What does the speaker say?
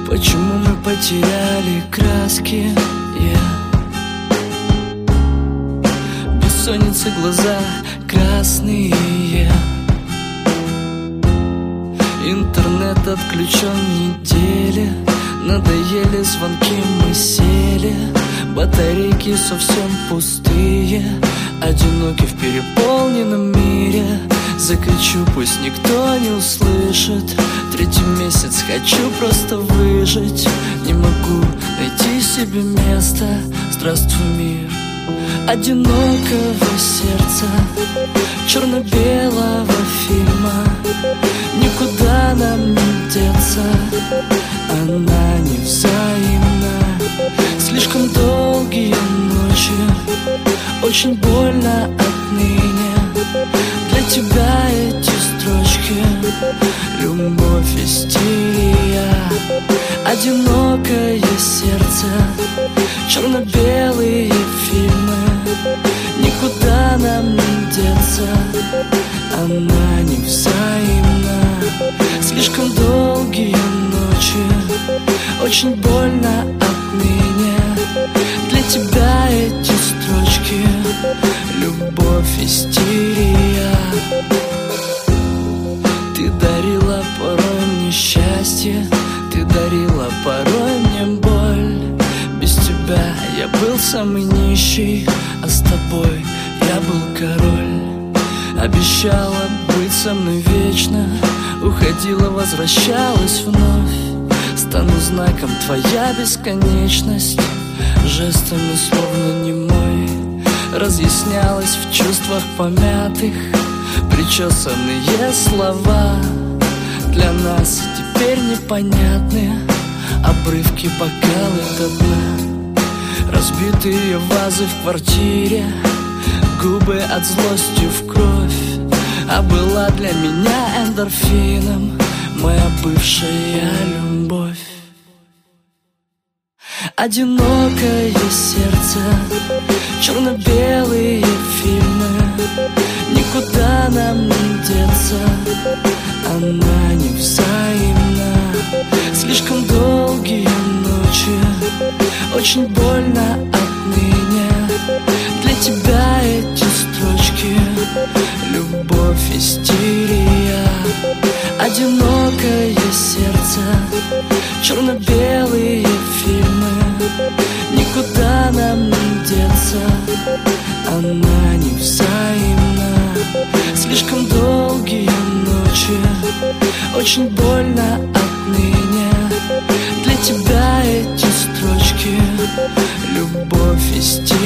Почему мы потеряли краски? Бессонница, глаза красные. Интернет отключен неделя. Надоели звонки, мы сели. Батарейки совсем пустые. Одиноки в переполненном мире. Закричу, пусть никто не услышит. Третий месяц хочу просто выжить. Не могу найти себе места. Здравствуй, мир одинокого сердца, черно-белого фильма. Никуда нам не деться, она невзаимна. Слишком долгие ночи, очень больно отныне. Для тебя эти строчки, любовь, истерия. Одинокое сердце, черно-белые фильмы. Никуда нам не деться, она невзаимна. Слишком долгие ночи, очень больно отныне. Для тебя эти строчки, любовь, истерия. Ты дарила порой мне счастье, ты дарила порой мне боль. Без тебя я был самый нищий, а с тобой я был король. Обещала быть со мной вечно, уходила, возвращалась вновь. Стану знаком твоя бесконечность, жестами словно немой. Разъяснялась в чувствах помятых, причесанные слова. Для нас теперь непонятны обрывки бокала до дна. Разбитые вазы в квартире, губы от злости в кровь. А была для меня эндорфином моя бывшая любовь. Одинокое сердце, черно-белые фильмы. Никуда нам не деться, она невзаимна. Слишком долгие ночи, очень больно отныне. Для тебя эти строчки, любовь, истерия. Одинокое сердце, черно-белые фильмы. Никуда нам не деться, она невзаимна. Слишком долгие ночи, очень больно отныне. Для тебя эти строчки, любовь, истерия.